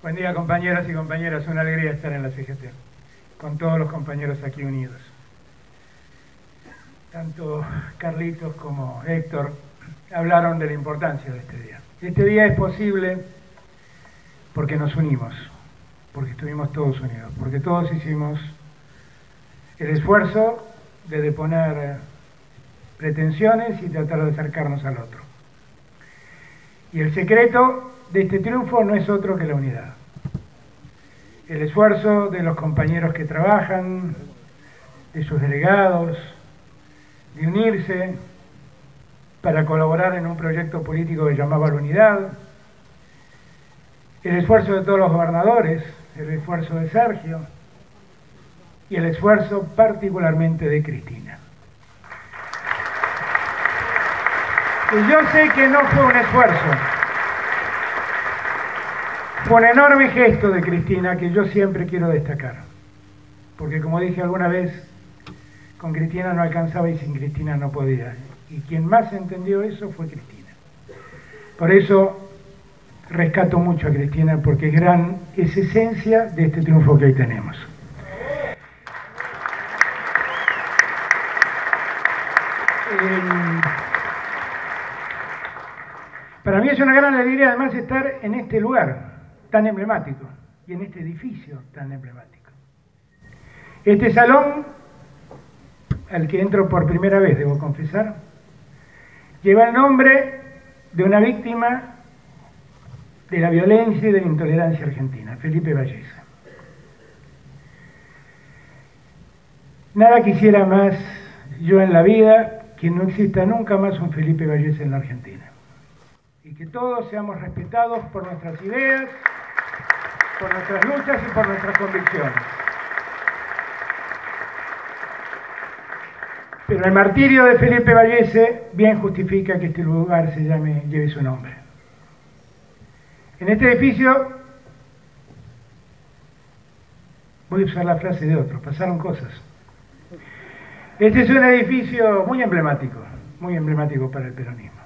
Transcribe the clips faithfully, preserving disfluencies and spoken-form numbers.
Buen día, compañeras y compañeras, una alegría estar en la C G T, con todos los compañeros aquí unidos. Tanto Carlitos como Héctor hablaron de la importancia de este día. Este día es posible porque nos unimos, porque estuvimos todos unidos, porque todos hicimos el esfuerzo de deponer pretensiones y tratar de acercarnos al otro. Y el secreto de este triunfo no es otro que la unidad. El esfuerzo de los compañeros que trabajan, de sus delegados, de unirse para colaborar en un proyecto político que llamaba la unidad, el esfuerzo de todos los gobernadores, el esfuerzo de Sergio y el esfuerzo particularmente de Cristina. Y yo sé que no fue un esfuerzo, fue un enorme gesto de Cristina que yo siempre quiero destacar, porque como dije alguna vez, con Cristina no alcanzaba y sin Cristina no podía, y quien más entendió eso fue Cristina. Por eso rescato mucho a Cristina, porque es gran, es esencia de este triunfo que hoy tenemos. Eh, para mí es una gran alegría además estar en este lugar tan emblemático y en este edificio tan emblemático. Este salón, al que entro por primera vez, debo confesar, lleva el nombre de una víctima de la violencia y de la intolerancia argentina, Felipe Vallesa. Nada quisiera más yo en la vida que no exista nunca más un Felipe Vallesa en la Argentina. Y que todos seamos respetados por nuestras ideas, por nuestras luchas y por nuestras convicciones. Pero el martirio de Felipe Vallesa bien justifica que este lugar se llame, lleve su nombre. En este edificio, voy a usar la frase de otro, pasaron cosas. Este es un edificio muy emblemático, muy emblemático para el peronismo.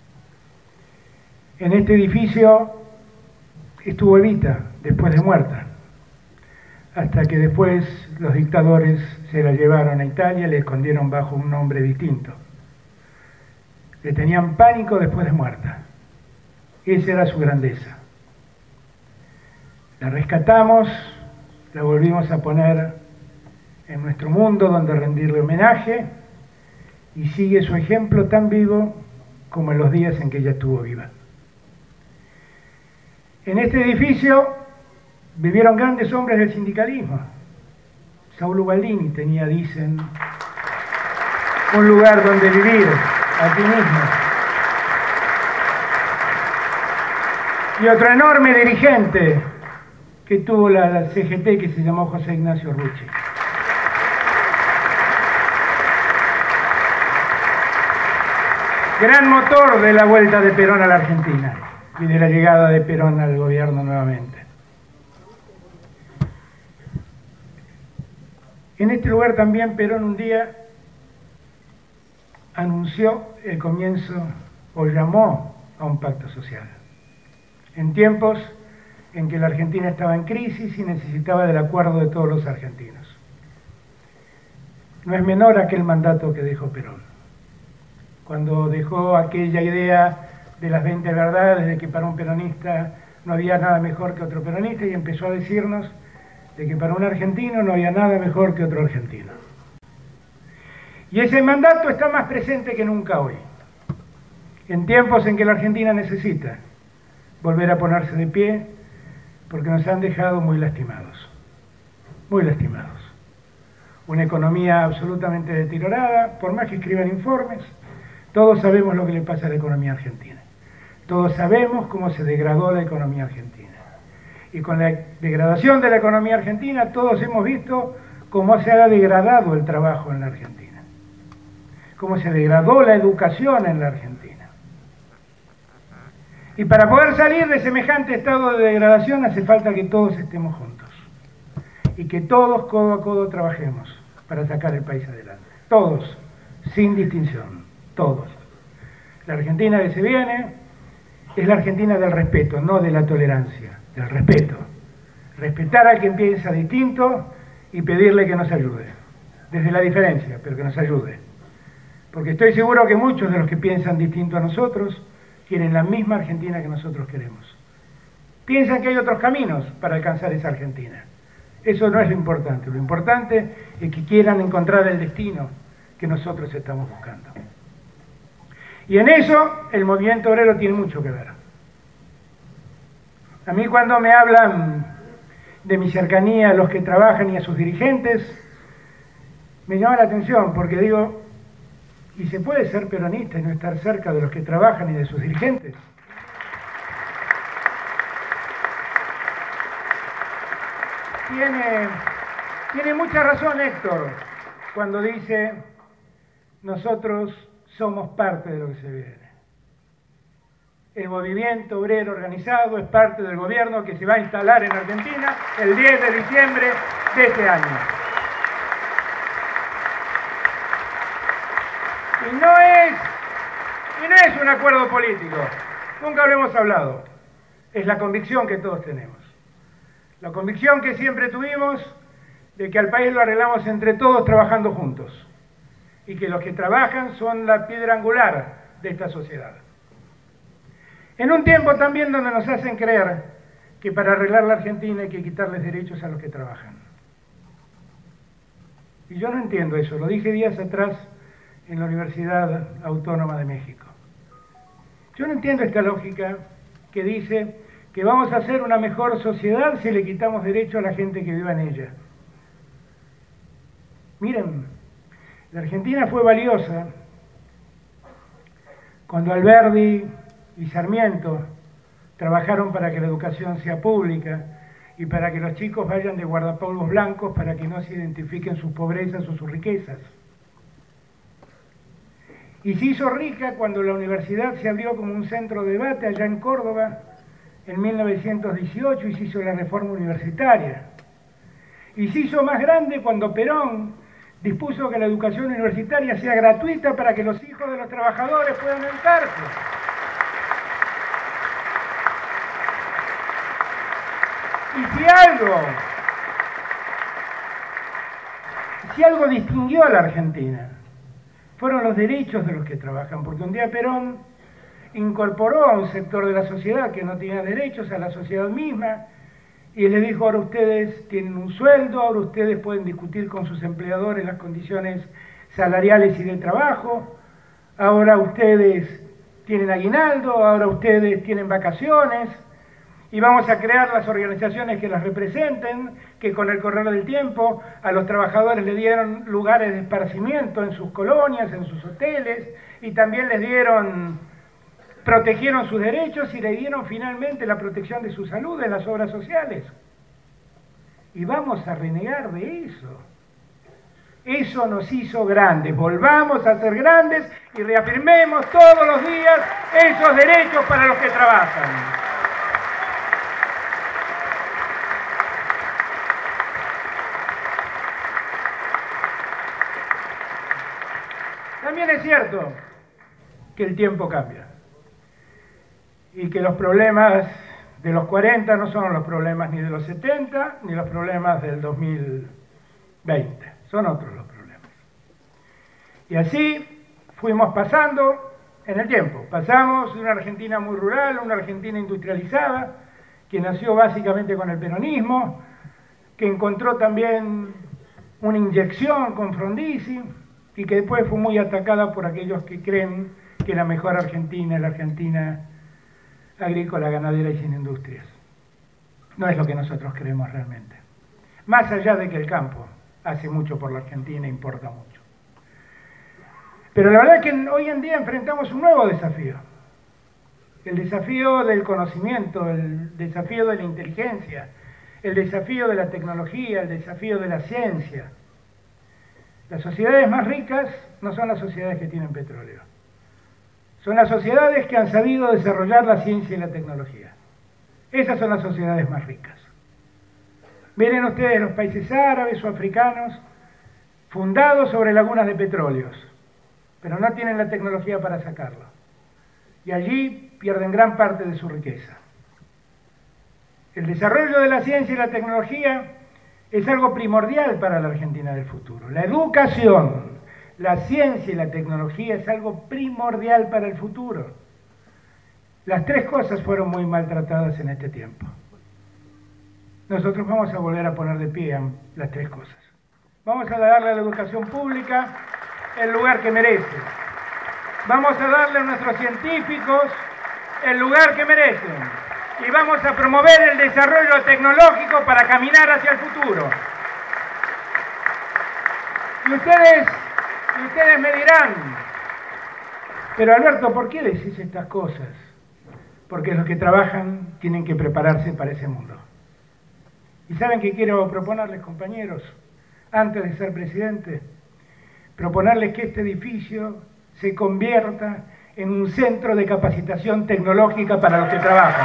En este edificio estuvo Evita, después de muerta, hasta que después los dictadores se la llevaron a Italia y la escondieron bajo un nombre distinto. Le tenían pánico después de muerta. Esa era su grandeza. La rescatamos, la volvimos a poner en nuestro mundo donde rendirle homenaje y sigue su ejemplo tan vivo como en los días en que ella estuvo viva. En este edificio vivieron grandes hombres del sindicalismo. Saulo Baldini tenía, dicen, un lugar donde vivir, aquí mismo. Y otro enorme dirigente que tuvo la C G T, que se llamó José Ignacio Rucci. Gran motor de la vuelta de Perón a la Argentina y de la llegada de Perón al gobierno nuevamente. En este lugar también Perón un día anunció el comienzo, o llamó a un pacto social, en tiempos en que la Argentina estaba en crisis y necesitaba del acuerdo de todos los argentinos. No es menor aquel mandato que dejó Perón, cuando dejó aquella idea de las veinte verdades, de que para un peronista no había nada mejor que otro peronista, y empezó a decirnos de que para un argentino no había nada mejor que otro argentino. Y ese mandato está más presente que nunca hoy, en tiempos en que la Argentina necesita volver a ponerse de pie, porque nos han dejado muy lastimados, muy lastimados. Una economía absolutamente deteriorada, por más que escriban informes, todos sabemos lo que le pasa a la economía argentina. Todos sabemos cómo se degradó la economía argentina. Y con la degradación de la economía argentina, todos hemos visto cómo se ha degradado el trabajo en la Argentina. Cómo se degradó la educación en la Argentina. Y para poder salir de semejante estado de degradación hace falta que todos estemos juntos. Y que todos, codo a codo, trabajemos para sacar el país adelante. Todos, sin distinción. Todos. La Argentina que se viene es la Argentina del respeto, no de la tolerancia. del respeto. Respetar al que piensa distinto y pedirle que nos ayude, desde la diferencia, pero que nos ayude. Porque estoy seguro que muchos de los que piensan distinto a nosotros quieren la misma Argentina que nosotros queremos. Piensan que hay otros caminos para alcanzar esa Argentina. Eso no es lo importante. Lo importante es que quieran encontrar el destino que nosotros estamos buscando. Y en eso el movimiento obrero tiene mucho que ver. A mí cuando me hablan de mi cercanía a los que trabajan y a sus dirigentes, me llama la atención porque digo, ¿y se puede ser peronista y no estar cerca de los que trabajan y de sus dirigentes? Tiene, tiene mucha razón Héctor cuando dice, nosotros somos parte de lo que se viene. El movimiento obrero organizado es parte del gobierno que se va a instalar en Argentina el diez de diciembre de este año. Y no es, y no es un acuerdo político, nunca lo hemos hablado, es la convicción que todos tenemos. La convicción que siempre tuvimos de que al país lo arreglamos entre todos trabajando juntos y que los que trabajan son la piedra angular de esta sociedad. En un tiempo también donde nos hacen creer que para arreglar la Argentina hay que quitarles derechos a los que trabajan. Y yo no entiendo eso, lo dije días atrás en la Universidad Autónoma de México. Yo no entiendo esta lógica que dice que vamos a hacer una mejor sociedad si le quitamos derecho a la gente que viva en ella. Miren, la Argentina fue valiosa cuando Alberdi y Sarmiento trabajaron para que la educación sea pública y para que los chicos vayan de guardapolvos blancos para que no se identifiquen sus pobrezas o sus riquezas. Y se hizo rica cuando la universidad se abrió como un centro de debate allá en Córdoba en mil novecientos dieciocho y se hizo la reforma universitaria. Y se hizo más grande cuando Perón dispuso que la educación universitaria sea gratuita para que los hijos de los trabajadores puedan educarse. Y si algo, si algo distinguió a la Argentina, fueron los derechos de los que trabajan, porque un día Perón incorporó a un sector de la sociedad que no tenía derechos, a la sociedad misma, y le dijo, ahora ustedes tienen un sueldo, ahora ustedes pueden discutir con sus empleadores las condiciones salariales y de trabajo, ahora ustedes tienen aguinaldo, ahora ustedes tienen vacaciones, y vamos a crear las organizaciones que las representen, que con el correr del tiempo a los trabajadores le dieron lugares de esparcimiento en sus colonias, en sus hoteles, y también les dieron, protegieron sus derechos y le dieron finalmente la protección de su salud en las obras sociales. Y vamos a renegar de eso. Eso nos hizo grandes, volvamos a ser grandes y reafirmemos todos los días esos derechos para los que trabajan. También es cierto que el tiempo cambia y que los problemas de los cuarenta no son los problemas ni de los setenta ni los problemas del dos mil veinte, son otros los problemas. Y así fuimos pasando en el tiempo, pasamos de una Argentina muy rural a una Argentina industrializada, que nació básicamente con el peronismo, que encontró también una inyección con Frondizi, y que después fue muy atacada por aquellos que creen que la mejor Argentina es la Argentina agrícola, ganadera y sin industrias. No es lo que nosotros creemos realmente. Más allá de que el campo hace mucho por la Argentina, importa mucho. Pero la verdad es que hoy en día enfrentamos un nuevo desafío. El desafío del conocimiento, el desafío de la inteligencia, el desafío de la tecnología, el desafío de la ciencia. Las sociedades más ricas no son las sociedades que tienen petróleo. Son las sociedades que han sabido desarrollar la ciencia y la tecnología. Esas son las sociedades más ricas. Miren ustedes los países árabes o africanos fundados sobre lagunas de petróleos, pero no tienen la tecnología para sacarlo. Y allí pierden gran parte de su riqueza. El desarrollo de la ciencia y la tecnología es algo primordial para la Argentina del futuro. La educación, la ciencia y la tecnología es algo primordial para el futuro. Las tres cosas fueron muy maltratadas en este tiempo. Nosotros vamos a volver a poner de pie las tres cosas. Vamos a darle a la educación pública el lugar que merece. Vamos a darle a nuestros científicos el lugar que merecen. Y vamos a promover el desarrollo tecnológico para caminar hacia el futuro. Y ustedes, y ustedes me dirán, pero Alberto, ¿por qué decís estas cosas? Porque los que trabajan tienen que prepararse para ese mundo. ¿Y saben qué quiero proponerles, compañeros? Antes de ser presidente, proponerles que este edificio se convierta en un centro de capacitación tecnológica para los que trabajan.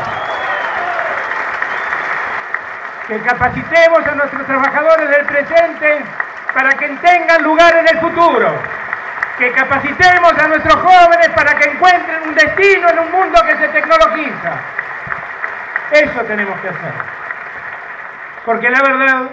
Que capacitemos a nuestros trabajadores del presente para que tengan lugar en el futuro. Que capacitemos a nuestros jóvenes para que encuentren un destino en un mundo que se tecnologiza. Eso tenemos que hacer. Porque la verdad,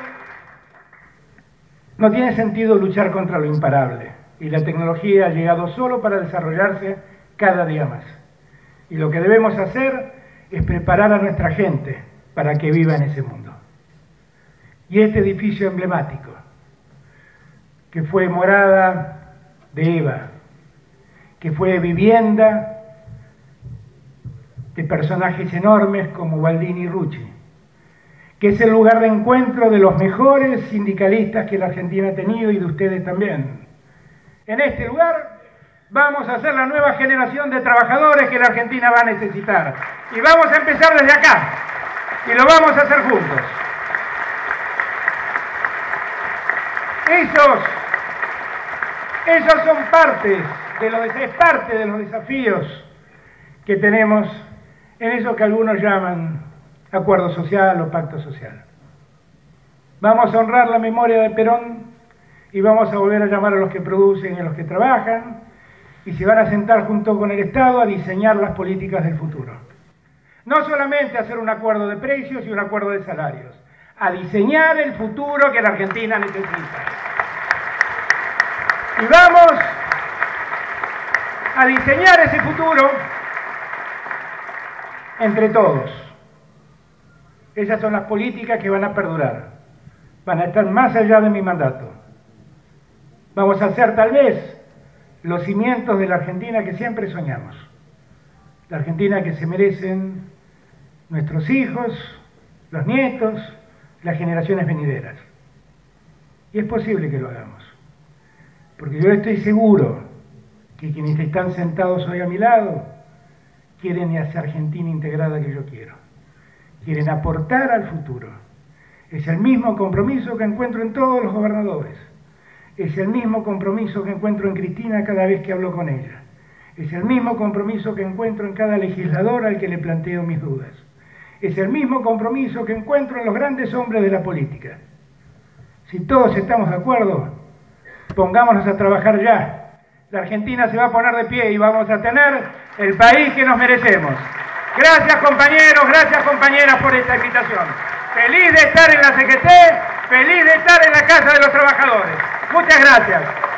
no tiene sentido luchar contra lo imparable. Y la tecnología ha llegado solo para desarrollarse cada día más. Y lo que debemos hacer es preparar a nuestra gente para que viva en ese mundo. Y este edificio emblemático, que fue morada de Eva, que fue vivienda de personajes enormes como Baldini y Rucci, que es el lugar de encuentro de los mejores sindicalistas que la Argentina ha tenido y de ustedes también. En este lugar vamos a ser la nueva generación de trabajadores que la Argentina va a necesitar. Y vamos a empezar desde acá, y lo vamos a hacer juntos. Esos, esos son partes de los, es parte de los desafíos que tenemos en eso que algunos llaman acuerdo social o pacto social. Vamos a honrar la memoria de Perón y vamos a volver a llamar a los que producen y a los que trabajan y se van a sentar junto con el Estado a diseñar las políticas del futuro. No solamente hacer un acuerdo de precios y un acuerdo de salarios, a diseñar el futuro que la Argentina necesita. Y vamos a diseñar ese futuro entre todos. Esas son las políticas que van a perdurar, van a estar más allá de mi mandato. Vamos a hacer tal vez los cimientos de la Argentina que siempre soñamos. La Argentina que se merecen nuestros hijos, los nietos, las generaciones venideras. Y es posible que lo hagamos. Porque yo estoy seguro que quienes están sentados hoy a mi lado quieren esa Argentina integrada que yo quiero. Quieren aportar al futuro. Es el mismo compromiso que encuentro en todos los gobernadores. Es el mismo compromiso que encuentro en Cristina cada vez que hablo con ella. Es el mismo compromiso que encuentro en cada legislador al que le planteo mis dudas. Es el mismo compromiso que encuentro en los grandes hombres de la política. Si todos estamos de acuerdo, pongámonos a trabajar ya. La Argentina se va a poner de pie y vamos a tener el país que nos merecemos. Gracias, compañeros, gracias, compañeras, por esta invitación. Feliz de estar en la C G T, feliz de estar en la Casa de los Trabajadores. Muchas gracias.